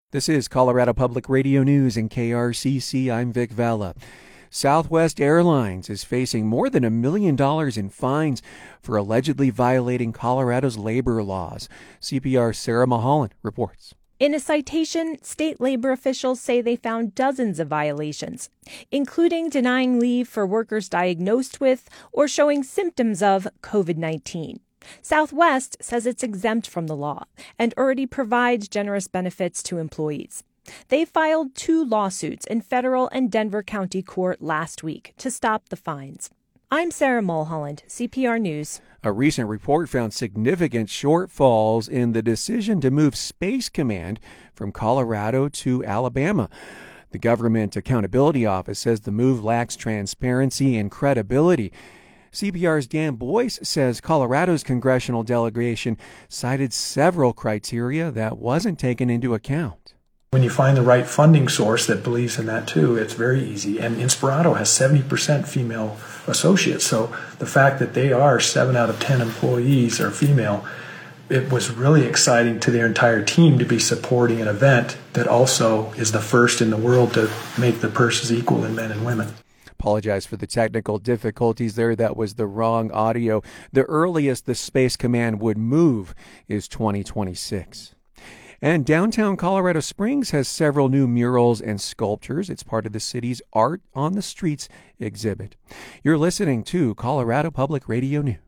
This is Colorado Public Radio News and KRCC. I'm Vic Vela. Southwest Airlines is facing more than $1 million in fines for allegedly violating Colorado's labor laws. CPR's Sarah Mulholland reports. In a citation, state labor officials say they found dozens of violations, including denying leave for workers diagnosed with or showing symptoms of COVID-19. Southwest says it's exempt from the law and already provides generous benefits to employees. They filed 2 lawsuits in federal and Denver County Court last week to stop the fines. I'm Sarah Mulholland, CPR News. A recent report found significant shortfalls in the decision to move Space Command from Colorado to Alabama. The Government Accountability Office says the move lacks transparency and credibility. CPR's Dan Boyce says Colorado's congressional delegation cited several criteria that wasn't taken into account. When you find the right funding source that believes in that too, it's very easy. And Inspirato has 70% female associates. So the fact that they are 7 out of 10 employees are female, it was really exciting to their entire team to be supporting an event that also is the first in the world to make the purses equal in men and women. Apologize for the technical difficulties there. That was the wrong audio. The earliest the Space Command would move is 2026. And downtown Colorado Springs has several new murals and sculptures. It's part of the city's Art on the Streets exhibit. You're listening to Colorado Public Radio News.